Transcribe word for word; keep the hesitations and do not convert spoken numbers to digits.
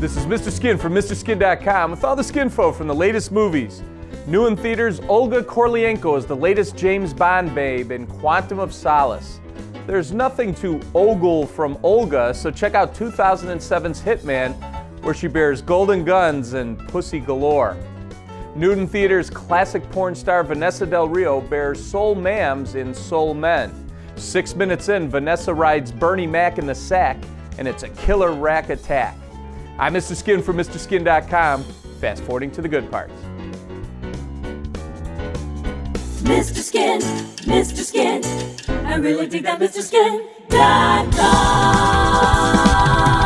This is Mister Skin from Mister Skin dot com with all the skinfo from the latest movies. New in theaters, Olga Kurylenko is the latest James Bond babe in Quantum of Solace. There's nothing to ogle from Olga, so check out two thousand seven's Hitman, where she bears golden guns and pussy galore. New in theaters, classic porn star Vanessa Del Rio bears soul mams in Soul Men. Six minutes in, Vanessa rides Bernie Mac in the sack, and it's a killer rack attack. I'm Mister Skin from Mister Skin dot com, fast forwarding to the good parts. Mister Skin, Mister Skin, I really dig that Mister Skin dot com.